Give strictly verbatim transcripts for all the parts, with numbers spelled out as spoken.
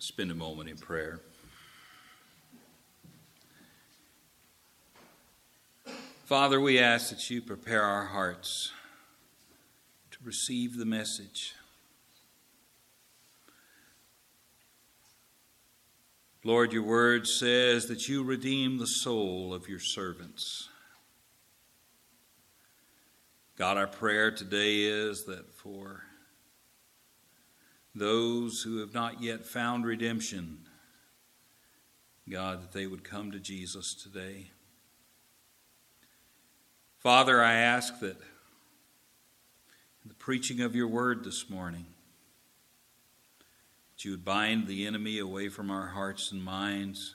spend a moment in prayer. Father, we ask that you prepare our hearts to receive the message. Lord, your word says that you redeem the soul of your servants. God, our prayer today is that for those who have not yet found redemption, God, that they would come to Jesus today. Father, I ask that in the preaching of your word this morning, that you would bind the enemy away from our hearts and minds,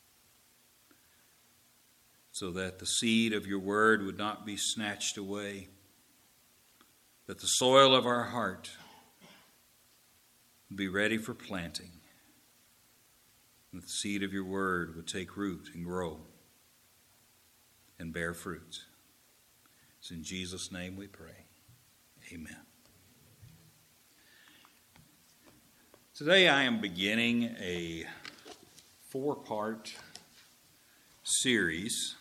so that the seed of your word would not be snatched away, that the soil of our heart would be ready for planting, and that the seed of your word would take root and grow and bear fruit. It's in Jesus' name we pray. Amen. Today I am beginning a four-part series,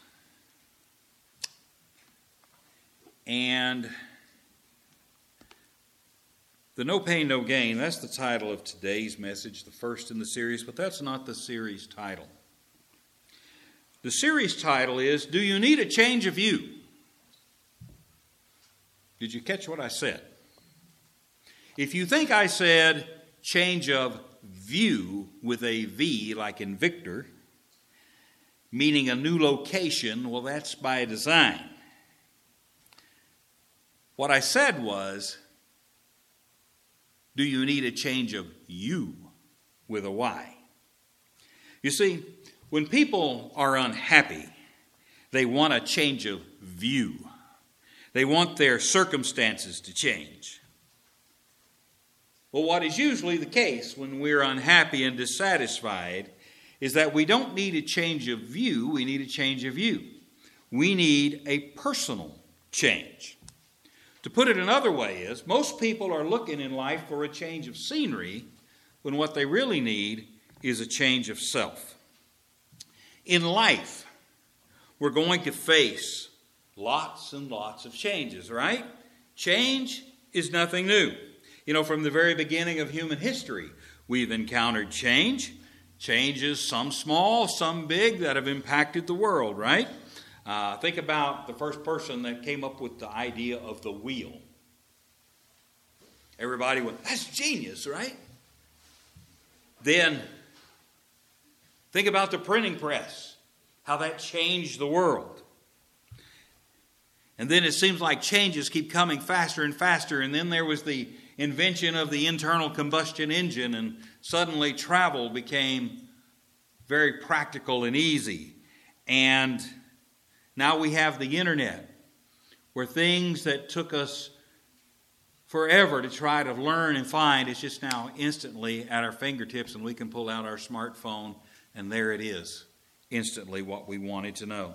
and the No Pain, No Gain, that's the title of today's message, the first in the series, but that's not the series title. The series title is, Do You Need a Change of View? Did you catch what I said? If you think I said change of view with a V like in Victor, meaning a new location, well, that's by design. What I said was, do you need a change of you with a Y? You see, when people are unhappy, they want a change of view. They want their circumstances to change. Well, what is usually the case when we're unhappy and dissatisfied is that we don't need a change of view, we need a change of you. We need a personal change. To put it another way is, most people are looking in life for a change of scenery when what they really need is a change of self. In life, we're going to face lots and lots of changes, right? Change is nothing new. You know, from the very beginning of human history, we've encountered change. Changes, some small, some big, that have impacted the world, right? Uh, think about the first person that came up with the idea of the wheel. Everybody went, that's genius, right? Then, think about the printing press, how that changed the world. And then it seems like changes keep coming faster and faster. And then there was the invention of the internal combustion engine, and suddenly travel became very practical and easy. And now we have the internet, where things that took us forever to try to learn and find is just now instantly at our fingertips, and we can pull out our smartphone, and there it is, instantly what we wanted to know.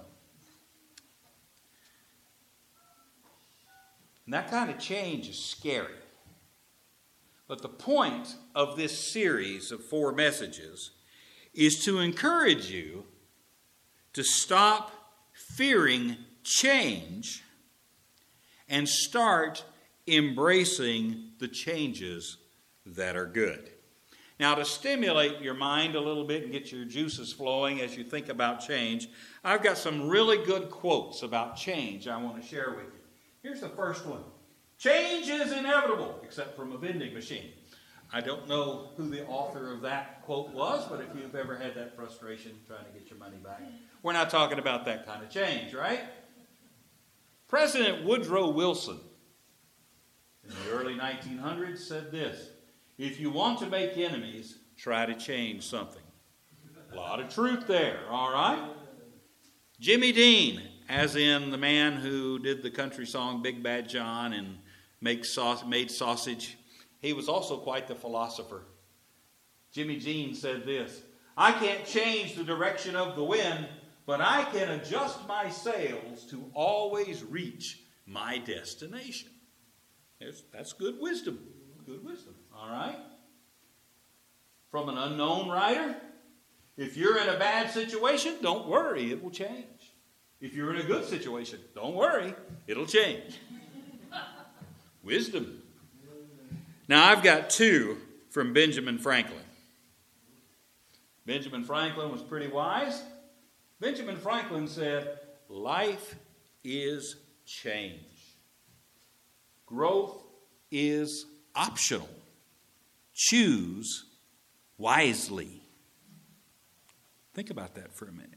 And that kind of change is scary. But the point of this series of four messages is to encourage you to stop fearing change and start embracing the changes that are good. Now, to stimulate your mind a little bit and get your juices flowing as you think about change, I've got some really good quotes about change I want to share with you. Here's the first one. Change is inevitable, except from a vending machine. I don't know who the author of that quote was, but if you've ever had that frustration trying to get your money back, we're not talking about that kind of change, right? President Woodrow Wilson in the early nineteen hundreds said this, if you want to make enemies, try to change something. A lot of truth there, all right? Jimmy Dean, as in the man who did the country song Big Bad John and make sauce, made sausage, he was also quite the philosopher. Jimmy Dean said this, I can't change the direction of the wind, but I can adjust my sails to always reach my destination. That's good wisdom. Good wisdom. All right? from an unknown writer. If you're in a bad situation, don't worry, it will change. If you're in a good situation, don't worry, it'll change. Wisdom. Now, I've got two from Benjamin Franklin. Benjamin Franklin was pretty wise. Benjamin Franklin said, life is change. Growth is optional. Choose wisely. Think about that for a minute.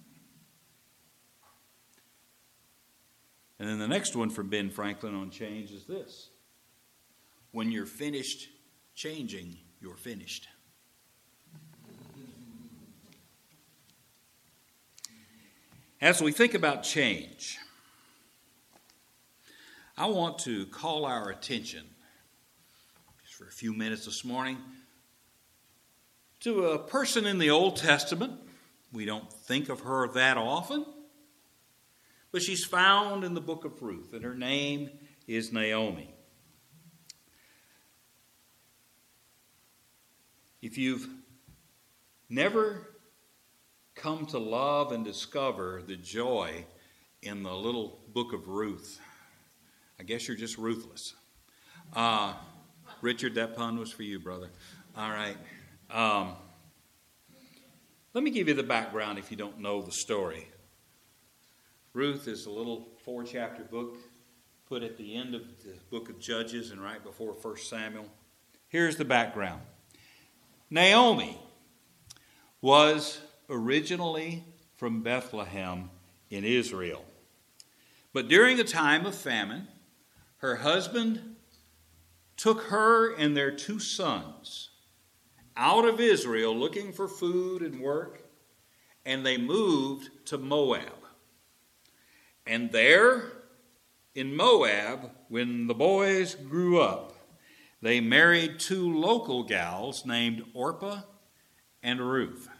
And then the next one from Ben Franklin on change is this. When you're finished changing, you're finished. As we think about change, I want to call our attention, just for a few minutes this morning, to a person in the Old Testament. We don't think of her that often, but she's found in the book of Ruth, and her name is Naomi. If you've never come to love and discover the joy in the little book of Ruth, I guess you're just ruthless. Uh, Richard, that pun was for you, brother. All right. Um, let me give you the background if you don't know the story. Ruth is a little four-chapter book put at the end of the book of Judges and right before First Samuel. Here's the background. Naomi was originally from Bethlehem in Israel. But during a time of famine, her husband took her and their two sons out of Israel looking for food and work, and they moved to Moab. And there in Moab, when the boys grew up, they married two local gals named Orpah and Ruth.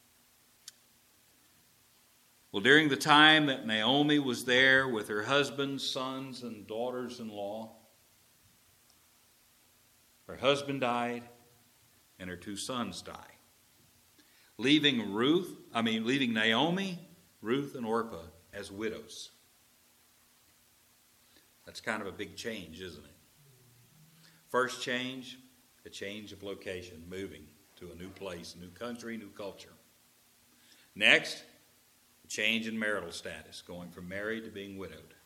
Well, during the time that Naomi was there with her husband, sons, and daughters-in-law, her husband died and her two sons died, leaving Ruth, I mean, leaving Naomi, Ruth, and Orpah as widows. That's kind of a big change, isn't it? First change, a change of location, moving to a new place, a new country, new culture. Next, a change in marital status, going from married to being widowed.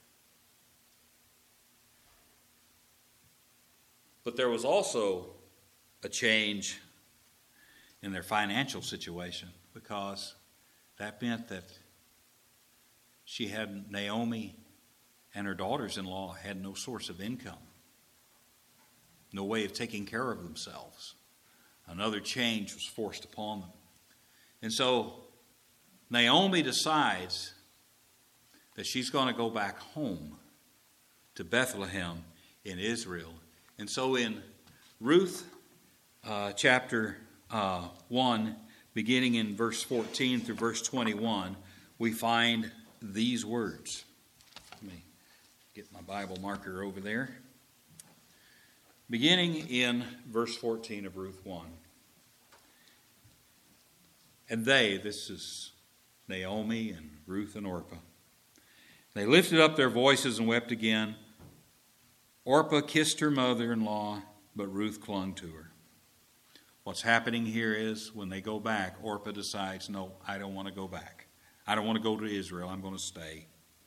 But there was also a change in their financial situation, because that meant that she had, Naomi and her daughters-in-law had no source of income, no way of taking care of themselves. Another change was forced upon them. And so Naomi decides that she's going to go back home to Bethlehem in Israel. And so in Ruth uh, chapter uh, one, beginning in verse fourteen through verse twenty-one, we find these words. Let me get my Bible marker over there. Beginning in verse fourteen of Ruth one. And they, this is Naomi and Ruth and Orpah, they lifted up their voices and wept again. Orpah kissed her mother-in-law, but Ruth clung to her. What's happening here is when they go back, Orpah decides, no, I don't want to go back. I don't want to go to Israel. I'm going to stay.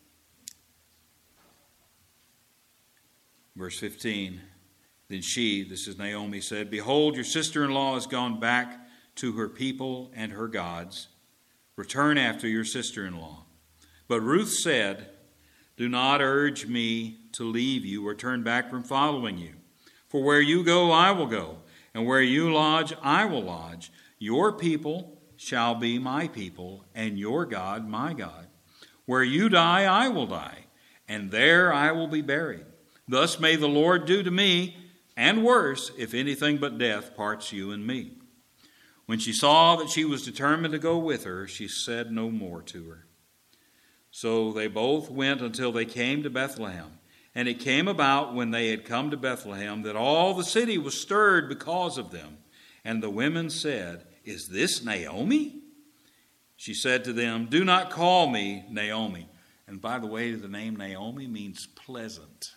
Verse fifteen, then she, this is Naomi, said, behold, your sister-in-law has gone back to her people and her gods. Return after your sister-in-law. But Ruth said, do not urge me to leave you or turn back from following you. For where you go, I will go, and where you lodge, I will lodge. Your people shall be my people, and your God my God. Where you die, I will die, and there I will be buried. Thus may the Lord do to me, and worse, if anything but death parts you and me. When she saw that she was determined to go with her, she said no more to her. So they both went until they came to Bethlehem. And it came about when they had come to Bethlehem that all the city was stirred because of them. And the women said, "Is this Naomi?" She said to them, "Do not call me Naomi." And by the way, the name Naomi means pleasant.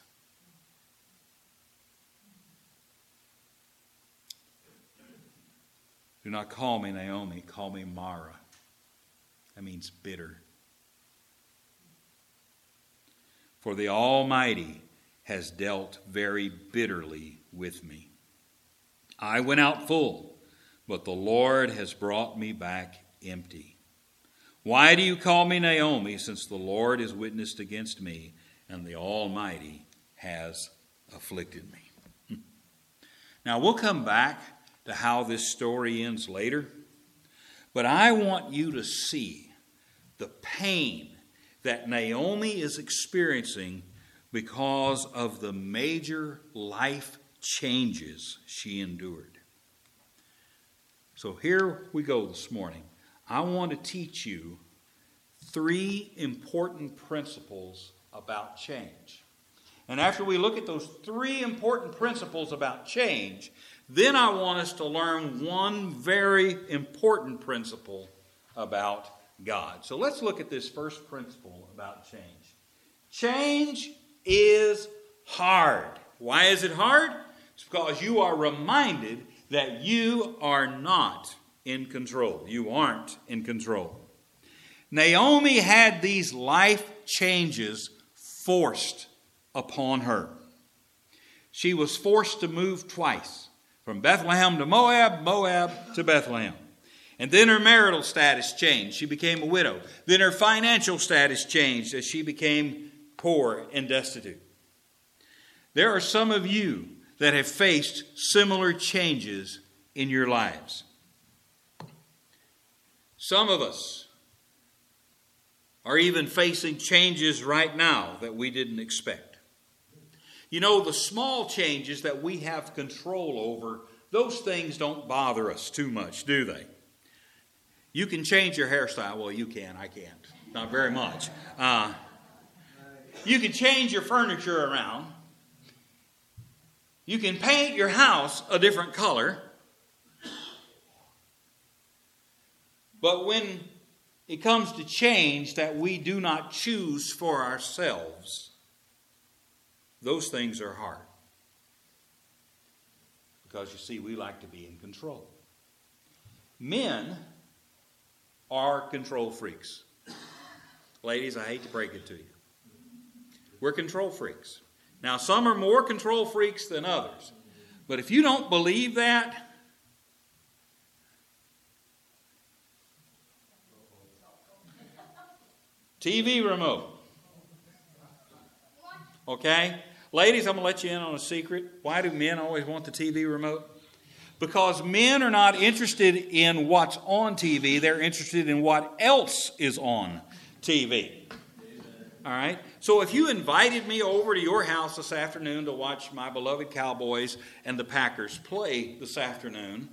Do not call me Naomi, call me Mara. That means bitter. For the Almighty has dealt very bitterly with me. I went out full, but the Lord has brought me back empty. Why do you call me Naomi, since the Lord is witnessed against me, and the Almighty has afflicted me? Now, we'll come back to how this story ends later, but I want you to see the pain that Naomi is experiencing because of the major life changes she endured. So here we go this morning. I want to teach you three important principles about change. And after we look at those three important principles about change, then I want us to learn one very important principle about God. So let's look at this first principle about change. Change is hard. Why is it hard? It's because you are reminded that you are not in control. You aren't in control. Naomi had these life changes forced upon her. She was forced to move twice, from Bethlehem to Moab, Moab to Bethlehem. And then her marital status changed. She became a widow. Then her financial status changed as she became poor and destitute. There are some of you that have faced similar changes in your lives. Some of us are even facing changes right now that we didn't expect. You know, the small changes that we have control over, those things don't bother us too much, do they? You can change your hairstyle. Well, you can. I can't. Not very much. Uh, you can change your furniture around. You can paint your house a different color. But when it comes to change that we do not choose for ourselves, those things are hard. Because you see, we like to be in control. Men are control freaks. Ladies, I hate to break it to you. We're control freaks. Now, some are more control freaks than others. But if you don't believe that, T V remote. Okay? Ladies, I'm going to let you in on a secret. Why do men always want the T V remote? Because men are not interested in what's on T V. They're interested in what else is on T V. All right? So if you invited me over to your house this afternoon to watch my beloved Cowboys and the Packers play this afternoon,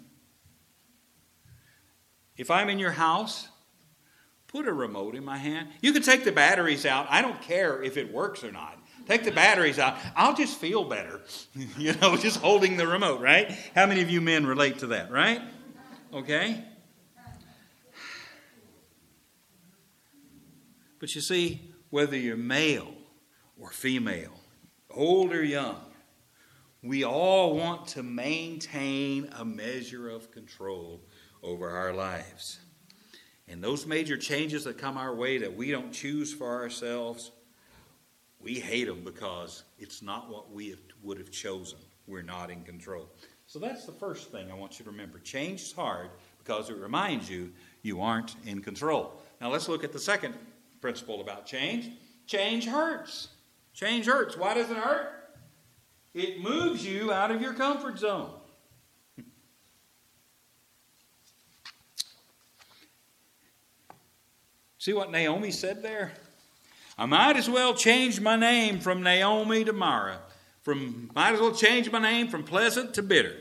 if I'm in your house, put a remote in my hand. You can take the batteries out. I don't care if it works or not. Take the batteries out. I'll just feel better, you know, just holding the remote, right? How many of you men relate to that, right? Okay. But you see, whether you're male or female, old or young, we all want to maintain a measure of control over our lives. And those major changes that come our way that we don't choose for ourselves, we hate them because it's not what we have, would have chosen. We're not in control. So that's the first thing I want you to remember. Change is hard because it reminds you you aren't in control. Now let's look at the second principle about change. Change hurts. Change hurts. Why does it hurt? It moves you out of your comfort zone. See what Naomi said there? I might as well change my name from Naomi to Mara. From might as well change my name from pleasant to bitter.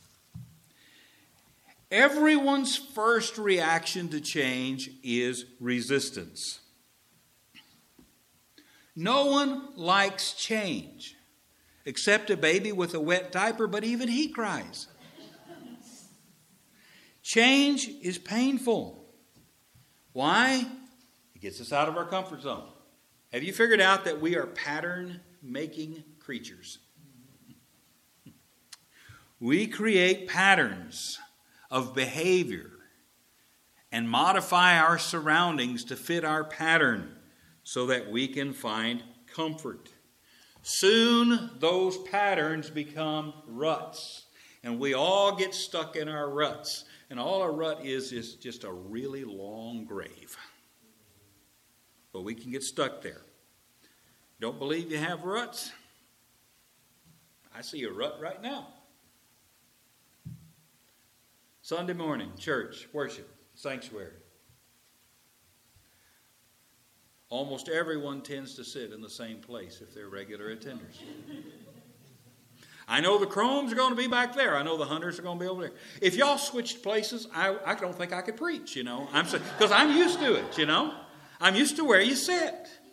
Everyone's first reaction to change is resistance. No one likes change, except a baby with a wet diaper, but even he cries. Change is painful. Why? It gets us out of our comfort zone. Have you figured out that we are pattern-making creatures? We create patterns of behavior and modify our surroundings to fit our pattern so that we can find comfort. Soon those patterns become ruts, and we all get stuck in our ruts. And all a rut is is just a really long grave. But we can get stuck there. Don't believe you have ruts? I see a rut right now. Sunday morning, church, worship, sanctuary. Almost everyone tends to sit in the same place if they're regular attenders. I know the Chromes are going to be back there. I know the Hunters are going to be over there. If y'all switched places, I, I don't think I could preach, you know. I'm because I'm used to it, you know. I'm used to where you sit.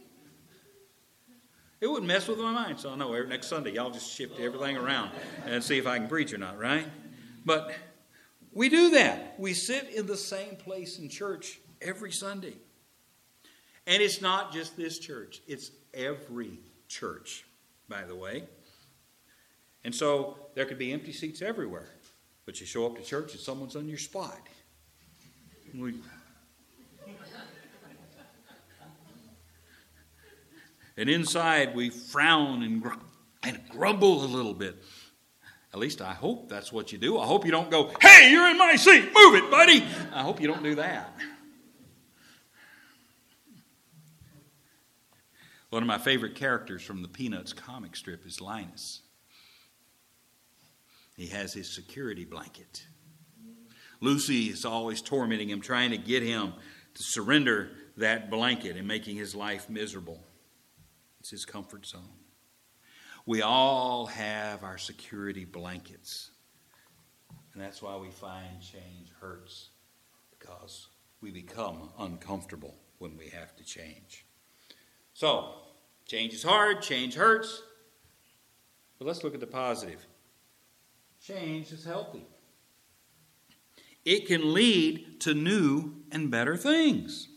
It wouldn't mess with my mind. So I know next Sunday y'all just shift everything around and see if I can preach or not, right? But we do that. We sit in the same place in church every Sunday. And it's not just this church. It's every church, by the way. And so there could be empty seats everywhere. But you show up to church and someone's on your spot. And, we... and inside we frown and, gr- and grumble a little bit. At least I hope that's what you do. I hope you don't go, hey, you're in my seat. Move it, buddy. I hope you don't do that. One of my favorite characters from the Peanuts comic strip is Linus. He has his security blanket. Lucy is always tormenting him, trying to get him to surrender that blanket and making his life miserable. It's his comfort zone. We all have our security blankets. And that's why we find change hurts, because we become uncomfortable when we have to change. So, change is hard, change hurts. But let's look at the positive. Change is healthy. It can lead to new and better things.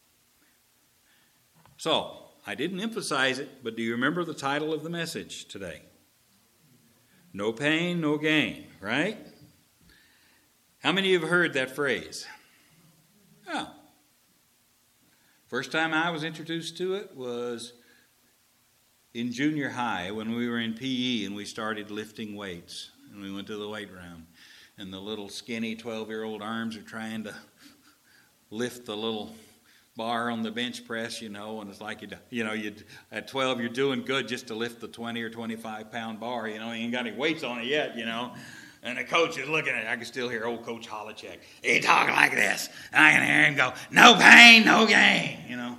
So, I didn't emphasize it, but do you remember the title of the message today? No pain, no gain, right? How many of you have heard that phrase? Oh. First time I was introduced to it was in junior high when we were in P E and we started lifting weights. And we went to the weight room. And the little skinny twelve-year-old arms are trying to lift the little bar on the bench press, you know. And it's like, you you know, you at twelve, you're doing good just to lift the twenty or twenty-five pound bar. You know, you ain't got any weights on it yet, you know. And the coach is looking at it. I can still hear old Coach Holacek. He talking like this. And I can hear him go, no pain, no gain, you know.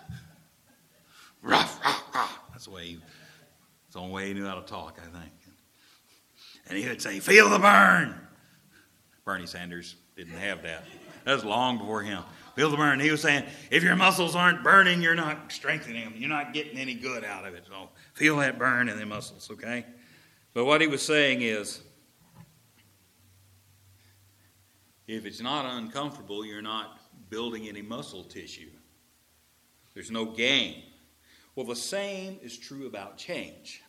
Ruff, ruff, ruff. That's the way he, that's the only way he knew how to talk, I think. And he would say, feel the burn. Bernie Sanders didn't have that. That was long before him. Feel the burn. He was saying, if your muscles aren't burning, you're not strengthening them. You're not getting any good out of it. So feel that burn in the muscles, okay? But what he was saying is, if it's not uncomfortable, you're not building any muscle tissue. There's no gain. Well, the same is true about change.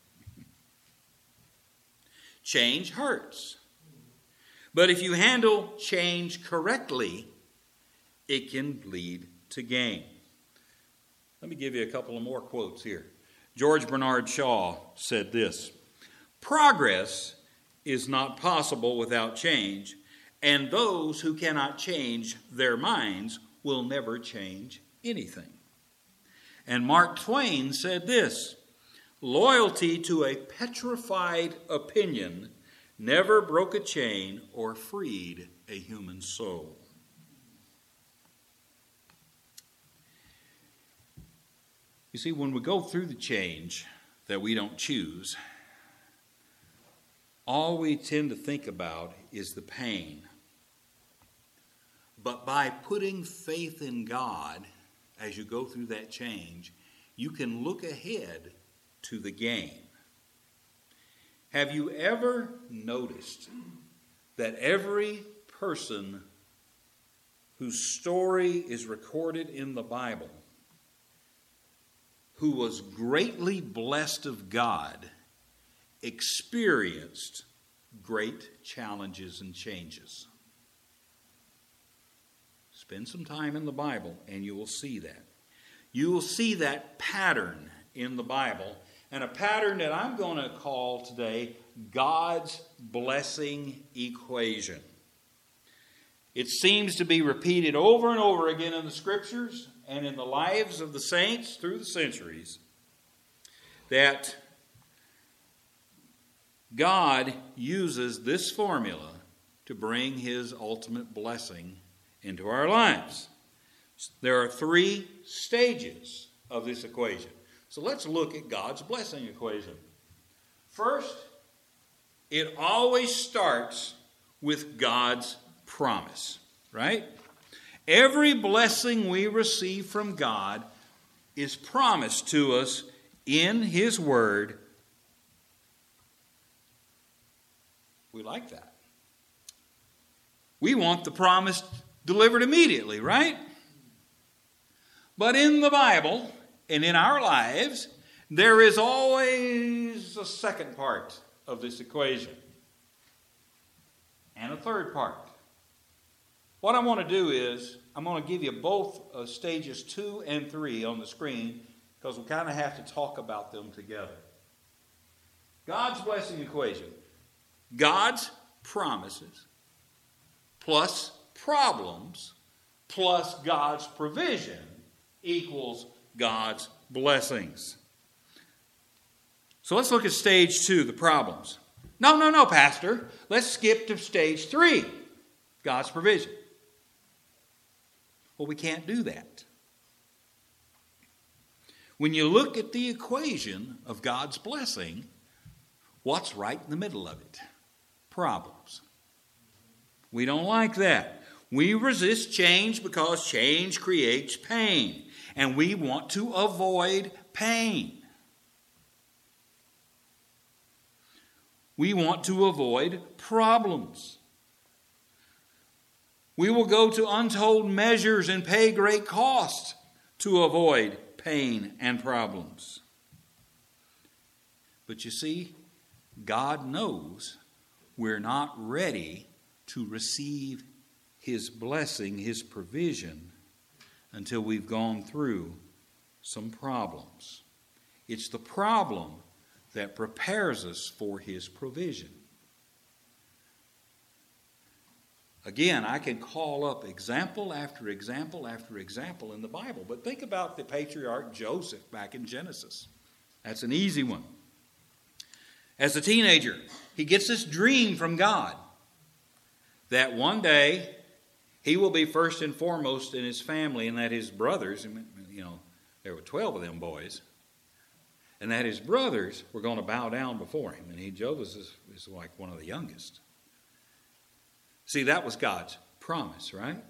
Change hurts. But if you handle change correctly, it can lead to gain. Let me give you a couple of more quotes here. George Bernard Shaw said this: progress is not possible without change, and those who cannot change their minds will never change anything. And Mark Twain said this: loyalty to a petrified opinion never broke a chain or freed a human soul. You see, when we go through the change that we don't choose, all we tend to think about is the pain. But by putting faith in God as you go through that change, you can look ahead to the gain. Have you ever noticed that every person whose story is recorded in the Bible, who was greatly blessed of God, experienced great challenges and changes. Spend some time in the Bible and you will see that. You will see that pattern in the Bible, and a pattern that I'm going to call today God's blessing equation. It seems to be repeated over and over again in the Scriptures and in the lives of the saints through the centuries, that God uses this formula to bring His ultimate blessing into our lives. There are three stages of this equation. So let's look at God's blessing equation. First, it always starts with God's promise, right? Every blessing we receive from God is promised to us in His Word. We like that. We want the promise delivered immediately, right? But in the Bible and in our lives, there is always a second part of this equation and a third part. What I want to do is I'm going to give you both uh, stages two and three on the screen because we kind of have to talk about them together. God's blessing equation. God's promises plus problems plus God's provision equals God's blessings. So let's look at stage two, the problems. No, no, no, Pastor. Let's skip to stage three, God's provision. Well, we can't do that. When you look at the equation of God's blessing, what's right in the middle of it? Problems. We don't like that. We resist change because change creates pain, and we want to avoid pain. We want to avoid problems. We will go to untold measures and pay great cost to avoid pain and problems. But you see, God knows we're not ready to receive His blessing, His provision, until we've gone through some problems. It's the problem that prepares us for His provision. Again, I can call up example after example after example in the Bible, but think about the patriarch Joseph back in Genesis. That's an easy one. As a teenager, he gets this dream from God that one day he will be first and foremost in his family, and that his brothers, you know, there were twelve of them boys, and that his brothers were going to bow down before him. And he, Joseph is, is like one of the youngest. See, that was God's promise, right?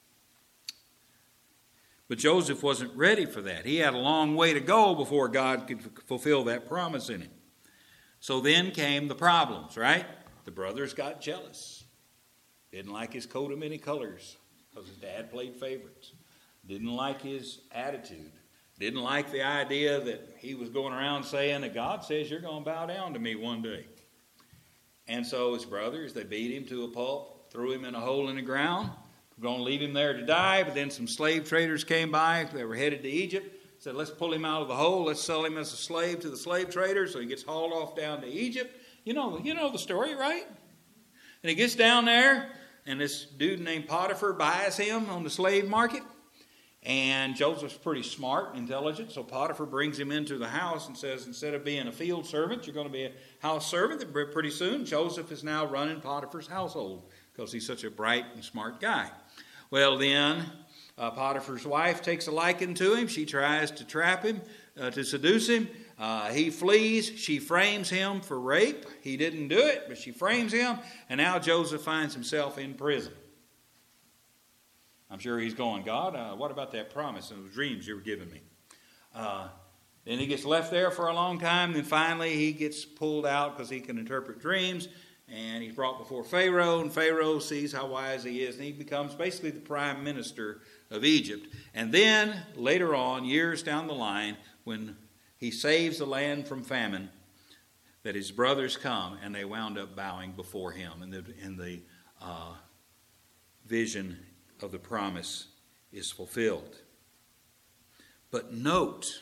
But Joseph wasn't ready for that. He had a long way to go before God could fulfill that promise in him. So then came the problems, right? The brothers got jealous. Didn't like his coat of many colors because his dad played favorites. Didn't like his attitude. Didn't like the idea that he was going around saying that God says you're going to bow down to me one day. And so his brothers, they beat him to a pulp, threw him in a hole in the ground. We're going to leave him there to die. But then some slave traders came by. They were headed to Egypt. Said, let's pull him out of the hole. Let's sell him as a slave to the slave traders. So he gets hauled off down to Egypt. You know, you know the story, right? And he gets down there, and this dude named Potiphar buys him on the slave market. And Joseph's pretty smart and intelligent, so Potiphar brings him into the house and says, instead of being a field servant, you're going to be a house servant. Pretty soon, Joseph is now running Potiphar's household because he's such a bright and smart guy. Well, then, uh, Potiphar's wife takes a liking to him. She tries to trap him, uh, to seduce him. Uh, he flees. She frames him for rape. He didn't do it, but she frames him. And now Joseph finds himself in prison. I'm sure he's going, God, uh, what about that promise and those dreams you were giving me? Uh, then he gets left there for a long time. Then finally he gets pulled out because he can interpret dreams. And he's brought before Pharaoh, and Pharaoh sees how wise he is, and he becomes basically the prime minister of Egypt. And then, later on, years down the line, when he saves the land from famine, that his brothers come, and they wound up bowing before him. And the, and the uh, vision of the promise is fulfilled. But note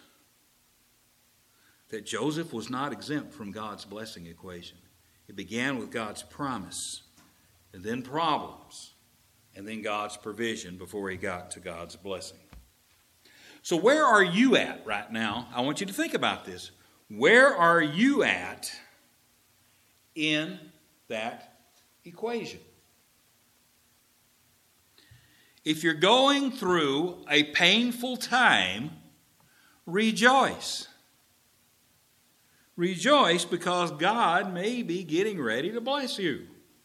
that Joseph was not exempt from God's blessing equation. It began with God's promise, and then problems, and then God's provision before he got to God's blessing. So where are you at right now? I want you to think about this. Where are you at in that equation? If you're going through a painful time, rejoice. Rejoice because God may be getting ready to bless you.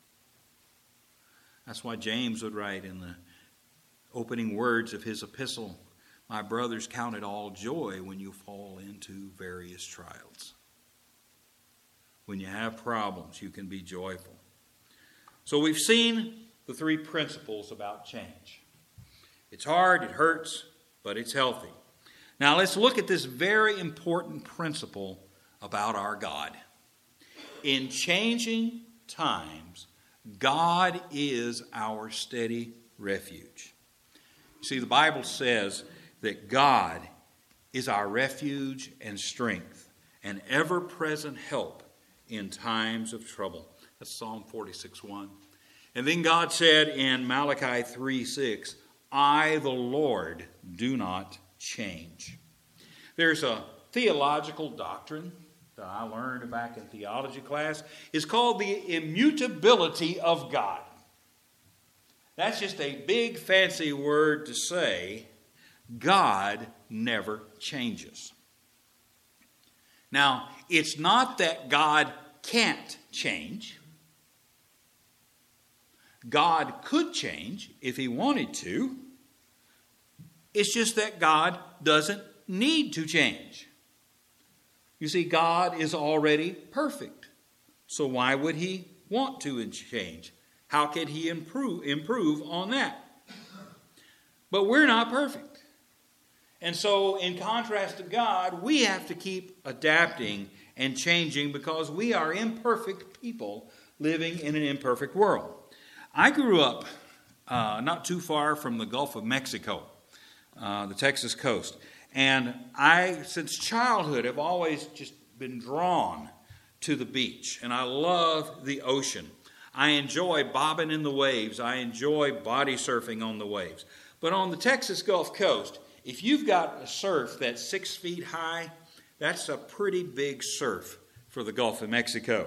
That's why James would write in the opening words of his epistle, "My brothers, count it all joy when you fall into various trials." When you have problems, you can be joyful. So we've seen the three principles about change. It's hard, it hurts, but it's healthy. Now let's look at this very important principle about our God. In changing times, God is our steady refuge. You see, the Bible says that God is our refuge and strength, and ever-present help in times of trouble. That's Psalm forty-six one. And then God said in Malachi three six, "I, the Lord, do not change." There's a theological doctrine that I learned back in theology class. It's called the immutability of God. That's just a big fancy word to say God never changes. Now, it's not that God can't change. God could change if he wanted to. It's just that God doesn't need to change. You see, God is already perfect. So why would he want to change? How could he improve, improve on that? But we're not perfect. And so in contrast to God, we have to keep adapting and changing because we are imperfect people living in an imperfect world. I grew up uh, not too far from the Gulf of Mexico, uh, the Texas coast. And I, since childhood, have always just been drawn to the beach. And I love the ocean. I enjoy bobbing in the waves. I enjoy body surfing on the waves. But on the Texas Gulf Coast, if you've got a surf that's six feet high, that's a pretty big surf for the Gulf of Mexico.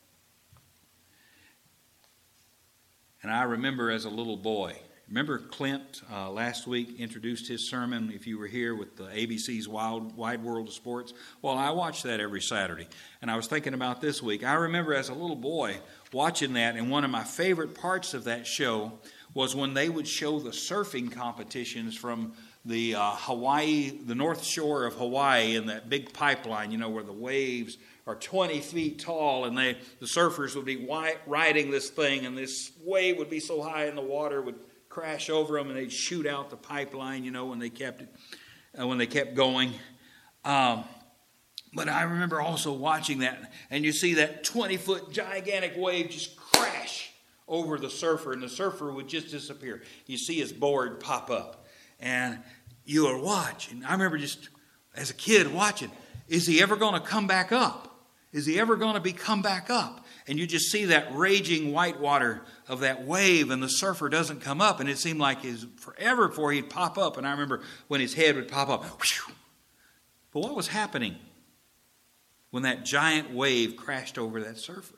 And I remember as a little boy, remember Clint uh, last week introduced his sermon, if you were here, with the A B C's Wild, Wide World of Sports? Well, I watch that every Saturday. And I was thinking about this week. I remember as a little boy watching that, and one of my favorite parts of that show was when they would show the surfing competitions from the uh, Hawaii, the North Shore of Hawaii, and that big pipeline, you know, where the waves are twenty feet tall, and they the surfers would be riding this thing, and this wave would be so high in the water would crash over them, and they'd shoot out the pipeline, you know, when they kept it, uh, when they kept going. Um, but I remember also watching that, and you see that twenty-foot gigantic wave just crash over the surfer, and the surfer would just disappear. You see his board pop up, and you would watch. And I remember just as a kid watching, is he ever going to come back up? Is he ever going to be come back up? And you just see that raging white water of that wave, and the surfer doesn't come up. And it seemed like it was forever before he'd pop up. And I remember when his head would pop up. Whew. But what was happening when that giant wave crashed over that surfer?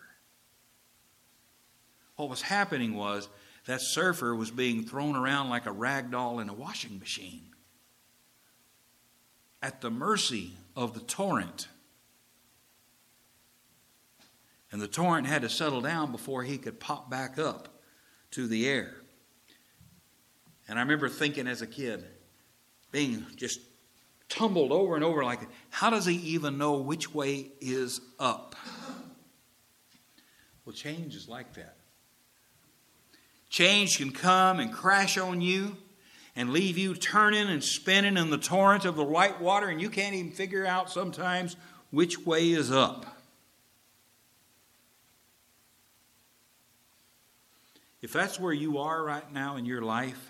What was happening was that surfer was being thrown around like a rag doll in a washing machine, at the mercy of the torrent. And the torrent had to settle down before he could pop back up to the air. And I remember thinking as a kid, being just tumbled over and over like, how does he even know which way is up? Well, change is like that. Change can come and crash on you and leave you turning and spinning in the torrent of the white water, and you can't even figure out sometimes which way is up. If that's where you are right now in your life,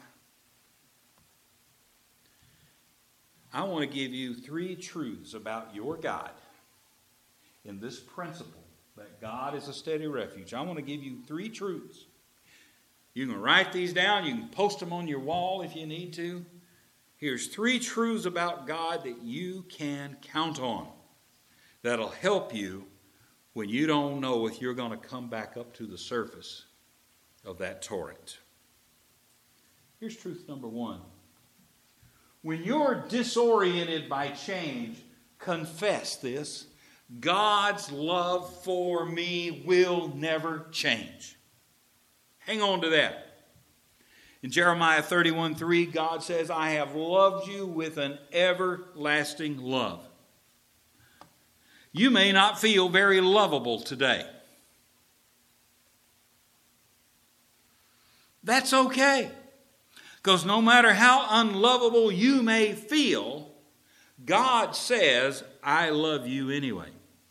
I want to give you three truths about your God in this principle that God is a steady refuge. I want to give you three truths. You can write these down. You can post them on your wall if you need to. Here's three truths about God that you can count on that'll help you when you don't know if you're going to come back up to the surface of that torrent. Here's truth number one. When you're disoriented by change, confess this. God's love for me will never change. Hang on to that. In Jeremiah thirty-one three, God says, I have loved you with an everlasting love. You may not feel very lovable today. That's okay. Because no matter how unlovable you may feel, God says, I love you anyway.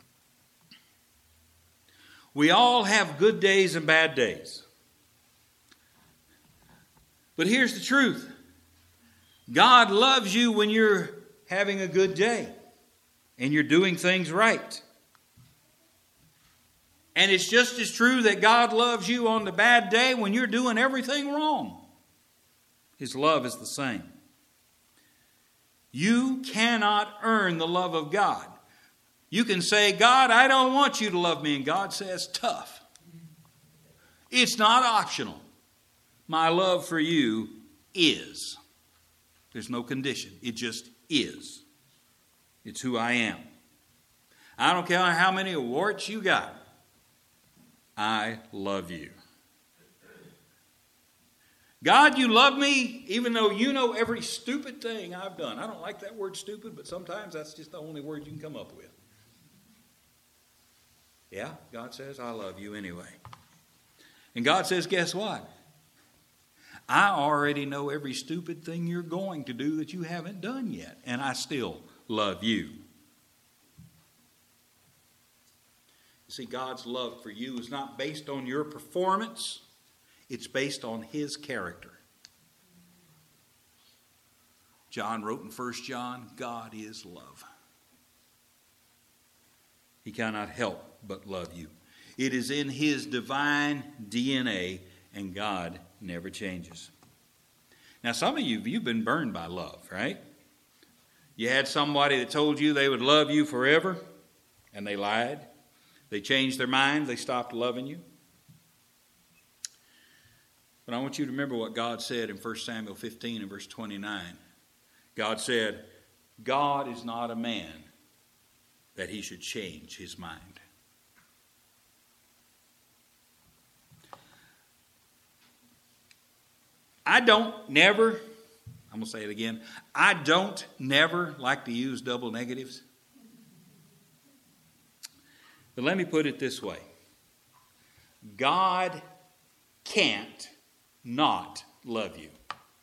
We all have good days and bad days. But here's the truth. God loves you when you're having a good day and you're doing things right. And it's just as true that God loves you on the bad day when you're doing everything wrong. His love is the same. You cannot earn the love of God. You can say, God, I don't want you to love me. And God says, tough. It's not optional. My love for you is. There's no condition. It just is. It's who I am. I don't care how many awards you got. I love you. God, you love me even though you know every stupid thing I've done. I don't like that word stupid, but sometimes that's just the only word you can come up with. Yeah, God says, I love you anyway. And God says, guess what? I already know every stupid thing you're going to do that you haven't done yet, and I still love you. You see, God's love for you is not based on your performance. It's based on His character. John wrote in First John, God is love. He cannot help but love you. It is in His divine D N A, and God never changes. Now, some of you, you've been burned by love, right? You had somebody that told you they would love you forever, and they lied. They changed their mind. They stopped loving you. But I want you to remember what God said in First Samuel fifteen and verse twenty-nine. God said, God is not a man that He should change His mind. I don't never, I'm going to say it again, I don't never like to use double negatives. But let me put it this way. God can't not love you.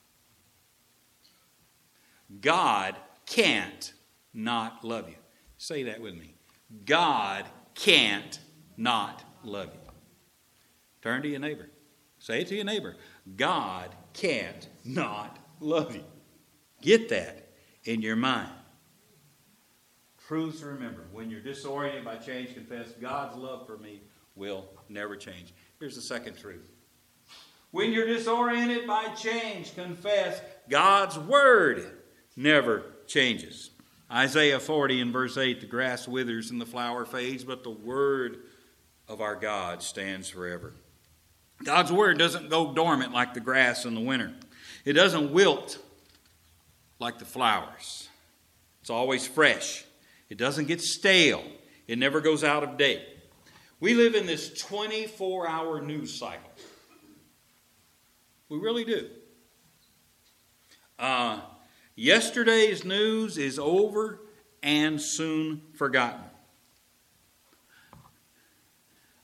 God can't not love you. Say that with me. God can't not love you. Turn to your neighbor. Say it to your neighbor. God can't not love you. Get that in your mind. Truths to remember. When you're disoriented by change, confess God's love for me will never change. Here's the second truth. When you're disoriented by change, confess God's word never changes. Isaiah forty and verse eight, the grass withers and the flower fades, but the word of our God stands forever. God's word doesn't go dormant like the grass in the winter. It doesn't wilt like the flowers. It's always fresh. It doesn't get stale. It never goes out of date. We live in this twenty-four hour news cycle. We really do. Uh, yesterday's news is over and soon forgotten.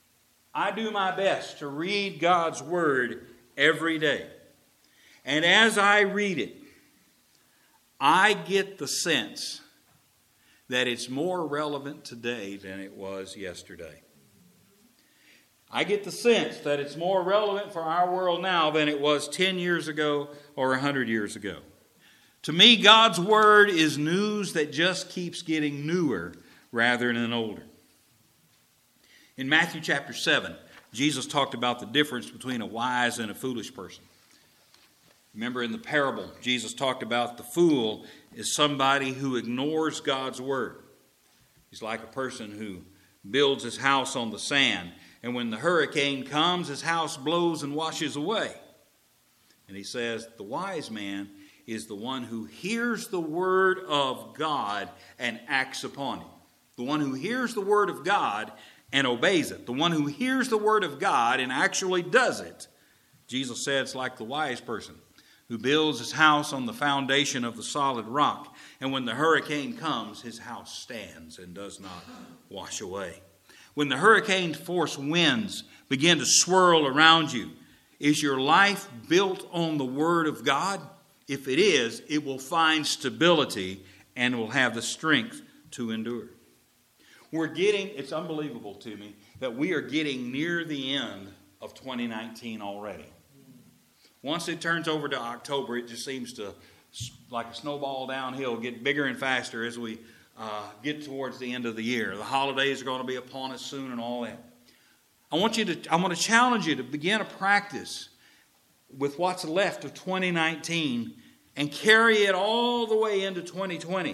I do my best to read God's Word every day. And as I read it, I get the sense that it's more relevant today than it was yesterday. I get the sense that it's more relevant for our world now than it was ten years ago or one hundred years ago. To me, God's Word is news that just keeps getting newer rather than older. In Matthew chapter seven, Jesus talked about the difference between a wise and a foolish person. Remember in the parable, Jesus talked about the fool is somebody who ignores God's Word. He's like a person who builds his house on the sand, and when the hurricane comes, his house blows and washes away. And he says, the wise man is the one who hears the Word of God and acts upon it. The one who hears the Word of God and obeys it. The one who hears the Word of God and actually does it. Jesus said it's like the wise person who builds his house on the foundation of the solid rock. And when the hurricane comes, his house stands and does not wash away. When the hurricane force winds begin to swirl around you, is your life built on the Word of God? If it is, it will find stability and will have the strength to endure. We're getting, it's unbelievable to me, that we are getting near the end of twenty nineteen already. Once it turns over to October, it just seems to, like a snowball downhill, get bigger and faster as we uh, get towards the end of the year. The holidays are going to be upon us soon and all that. I want you to, I want to challenge you to begin a practice with what's left of twenty nineteen and carry it all the way into twenty twenty.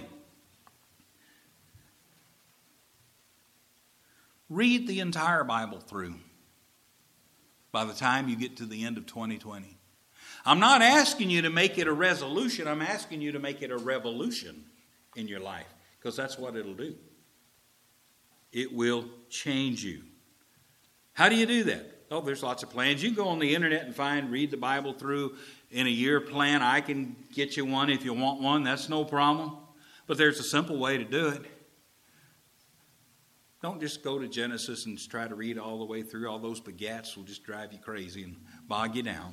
Read the entire Bible through by the time you get to the end of twenty twenty. I'm not asking you to make it a resolution. I'm asking you to make it a revolution in your life, because that's what it'll do. It will change you. How do you do that? Oh, there's lots of plans. You can go on the internet and find, read the Bible through in a year plan. I can get you one if you want one. That's no problem. But there's a simple way to do it. Don't just go to Genesis and try to read all the way through. All those begats will just drive you crazy and bog you down.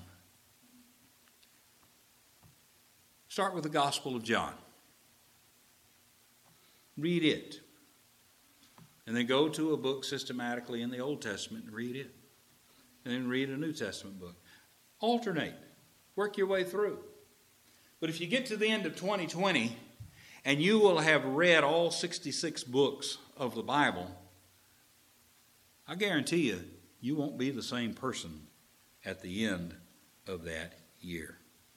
Start with the Gospel of John. Read it. And then go to a book systematically in the Old Testament and read it. And then read a New Testament book. Alternate. Work your way through. But if you get to the end of twenty twenty and you will have read all sixty-six books of the Bible, I guarantee you, you won't be the same person at the end of that year.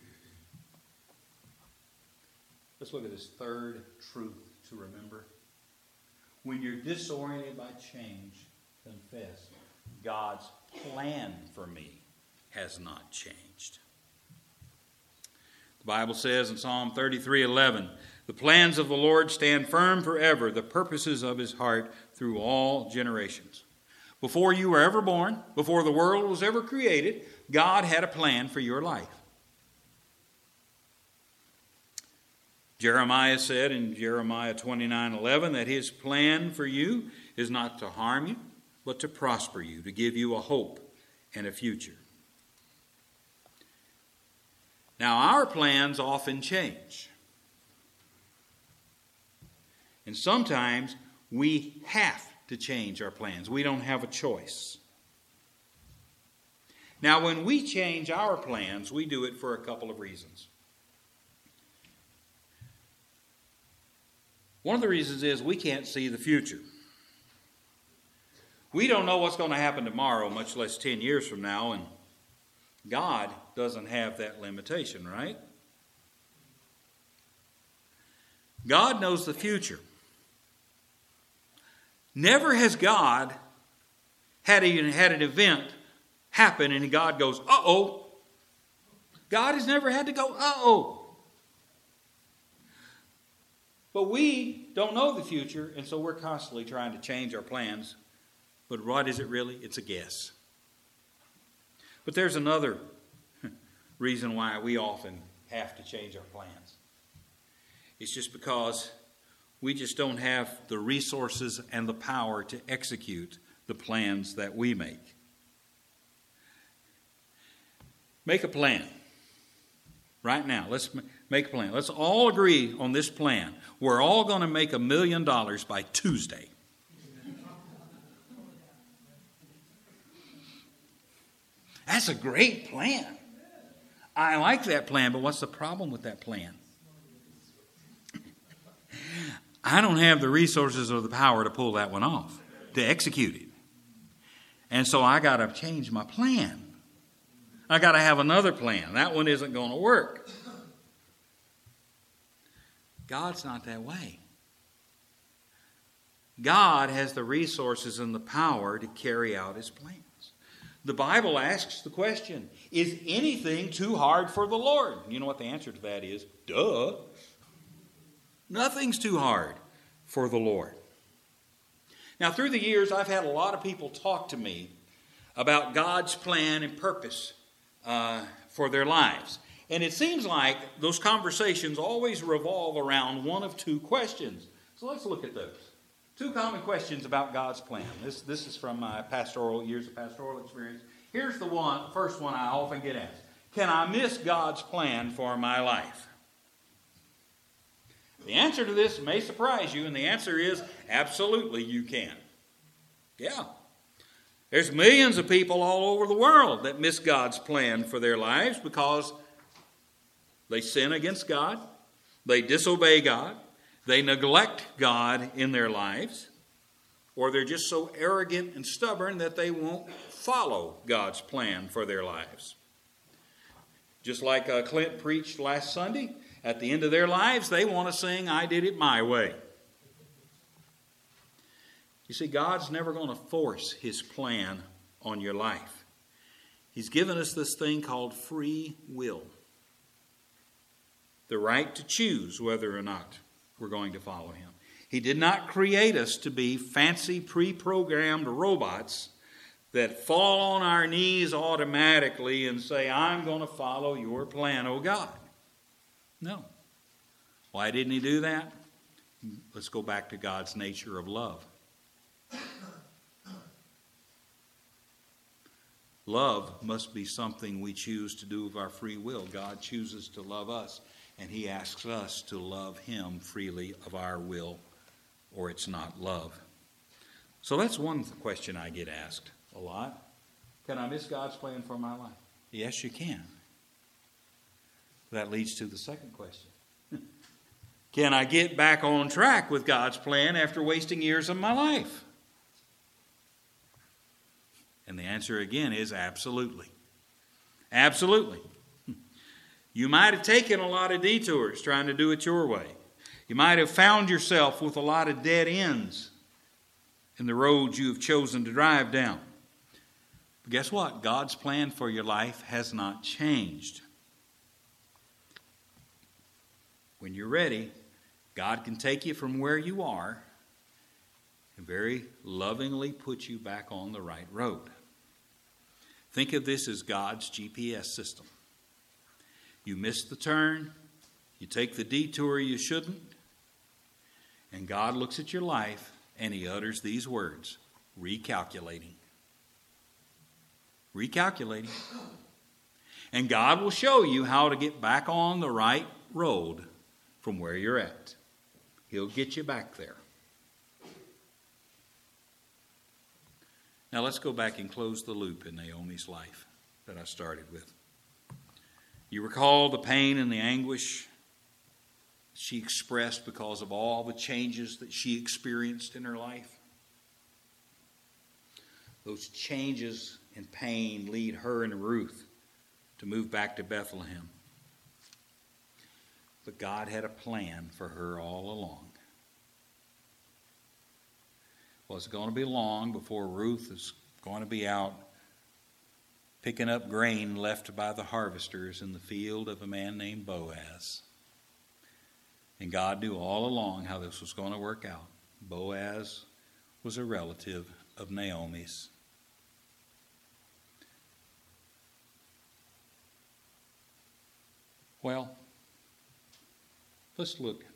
Let's look at this third truth to remember. When you're disoriented by change, confess, God's plan for me has not changed. The Bible says in Psalm thirty-three eleven, the plans of the Lord stand firm forever, the purposes of his heart through all generations. Before you were ever born, before the world was ever created, God had a plan for your life. Jeremiah said in Jeremiah twenty-nine eleven that his plan for you is not to harm you, but to prosper you, to give you a hope and a future. Now, our plans often change. And sometimes we have to change our plans. We don't have a choice. Now, when we change our plans, we do it for a couple of reasons. One of the reasons is we can't see the future. We don't know what's going to happen tomorrow, much less ten years from now, and God doesn't have that limitation, right? God knows the future. Never has God had, a, had an event happen and God goes, uh-oh. God has never had to go, uh-oh. But we don't know the future, and so we're constantly trying to change our plans. But what is it really? It's a guess. But there's another reason why we often have to change our plans. It's just because we just don't have the resources and the power to execute the plans that we make. Make a plan. Right now, let's make a plan. Let's all agree on this plan. We're all going to make a million dollars by Tuesday. That's a great plan. I like that plan, but what's the problem with that plan? I don't have the resources or the power to pull that one off, to execute it. And so I got to change my plan. I got to have another plan. That one isn't going to work. God's not that way. God has the resources and the power to carry out his plans. The Bible asks the question, is anything too hard for the Lord? You know what the answer to that is? Duh. Nothing's too hard for the Lord. Now, through the years, I've had a lot of people talk to me about God's plan and purpose uh, for their lives. And it seems like those conversations always revolve around one of two questions. So let's look at those. Two common questions about God's plan. This, this is from my pastoral years of pastoral experience. Here's the one, first one I often get asked. Can I miss God's plan for my life? The answer to this may surprise you, and the answer is absolutely you can. Yeah. There's millions of people all over the world that miss God's plan for their lives because they sin against God, they disobey God, they neglect God in their lives, or they're just so arrogant and stubborn that they won't follow God's plan for their lives. Just like uh, Clint preached last Sunday, at the end of their lives, they want to sing, I did it my way. You see, God's never going to force his plan on your life. He's given us this thing called free will. The right to choose whether or not we're going to follow him. He did not create us to be fancy pre-programmed robots that fall on our knees automatically and say, I'm going to follow your plan, oh God. No. Why didn't he do that? Let's go back to God's nature of love. Love must be something we choose to do of our free will. God chooses to love us, and he asks us to love him freely of our will, or it's not love. So that's one question I get asked a lot. Can I miss God's plan for my life? Yes, you can. That leads to the second question. Can I get back on track with God's plan after wasting years of my life? And the answer again is absolutely. Absolutely. You might have taken a lot of detours trying to do it your way. You might have found yourself with a lot of dead ends in the roads you have chosen to drive down. But guess what? God's plan for your life has not changed. When you're ready, God can take you from where you are and very lovingly put you back on the right road. Think of this as God's G P S system. You miss the turn, you take the detour you shouldn't, and God looks at your life and he utters these words, recalculating. Recalculating. And God will show you how to get back on the right road from where you're at. He'll get you back there. Now let's go back and close the loop in Naomi's life that I started with. You recall the pain and the anguish she expressed because of all the changes that she experienced in her life. Those changes and pain lead her and Ruth to move back to Bethlehem. But God had a plan for her all along. Well, it's going to be long before Ruth is going to be out picking up grain left by the harvesters in the field of a man named Boaz. And God knew all along how this was going to work out. Boaz was a relative of Naomi's. Well, let's look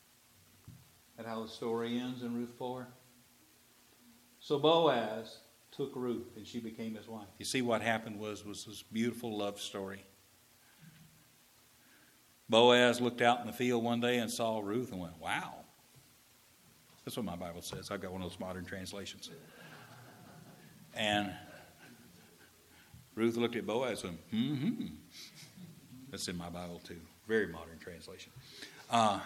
at how the story ends in Ruth four. So Boaz took Ruth, and she became his wife. You see, what happened was, was this beautiful love story. Boaz looked out in the field one day and saw Ruth and went, wow. That's what my Bible says. I've got one of those modern translations. And Ruth looked at Boaz and went, mm-hmm. That's in my Bible too. Very modern translation. Uh,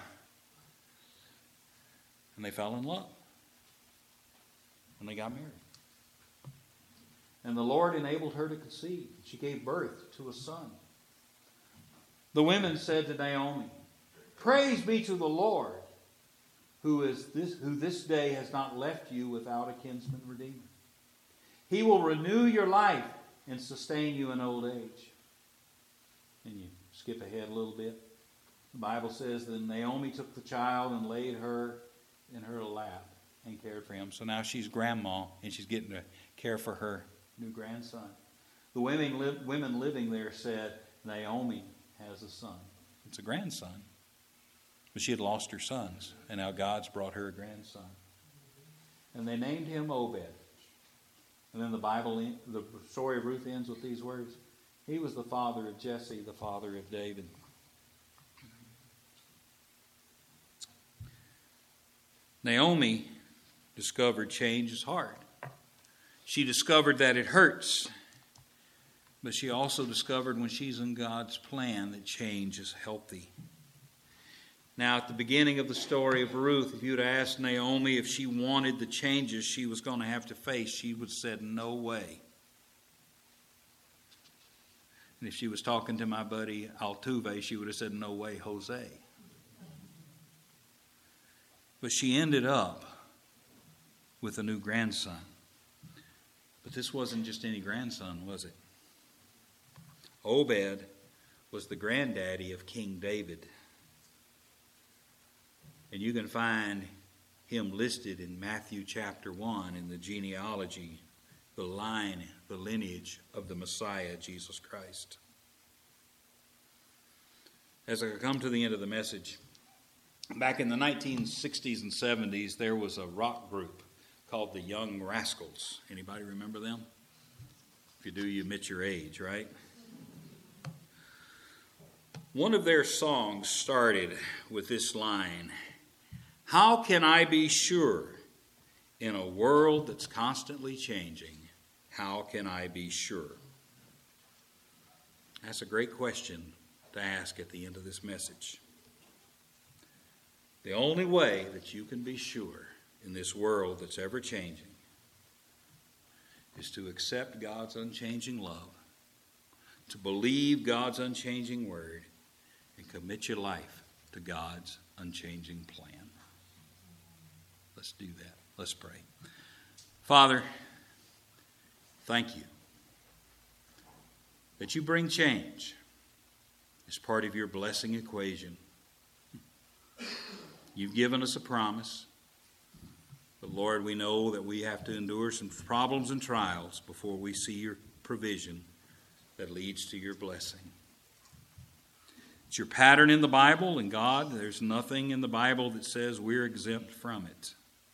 and they fell in love. And they got married. And the Lord enabled her to conceive. She gave birth to a son. The women said to Naomi, praise be to the Lord, who is this, who this day has not left you without a kinsman redeemer. He will renew your life and sustain you in old age. And you skip ahead a little bit. The Bible says that Naomi took the child and laid her in her lap and cared for him. So now she's grandma and she's getting to care for her new grandson. The women, li- women living there said, Naomi has a son. It's a grandson. But she had lost her sons, and now God's brought her a grandson. And they named him Obed. And then the Bible, the story of Ruth ends with these words. He was the father of Jesse, the father of David. Naomi discovered change is hard. She discovered that it hurts. But she also discovered when she's in God's plan that change is healthy. Now, at the beginning of the story of Ruth, if you'd asked Naomi if she wanted the changes she was going to have to face, she would have said, no way. And if she was talking to my buddy Altuve, she would have said, no way, Jose. But she ended up with a new grandson. But this wasn't just any grandson, was it? Obed was the granddaddy of King David. And you can find him listed in Matthew chapter one in the genealogy, the line, the lineage of the Messiah, Jesus Christ. As I come to the end of the message, back in the nineteen sixties and seventies, there was a rock group called the Young Rascals. Anybody remember them? If you do, you admit your age, right? One of their songs started with this line, how can I be sure in a world that's constantly changing? How can I be sure? That's a great question to ask at the end of this message. The only way that you can be sure in this world that's ever changing is to accept God's unchanging love, to believe God's unchanging word, and commit your life to God's unchanging plan. Let's do that. Let's pray. Father, thank you that you bring change as part of your blessing equation. You've given us a promise. But Lord, we know that we have to endure some problems and trials before we see your provision that leads to your blessing. It's your pattern in the Bible, and God, there's nothing in the Bible that says we're exempt from it.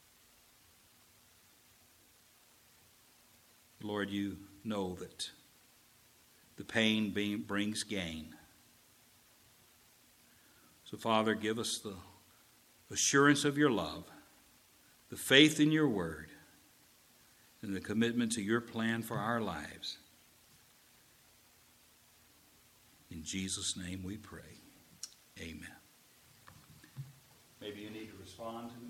Lord, you know that the pain being, brings gain. So, Father, give us the assurance of your love, the faith in your word, and the commitment to your plan for our lives. In Jesus' name we pray. Amen. Maybe you need to respond to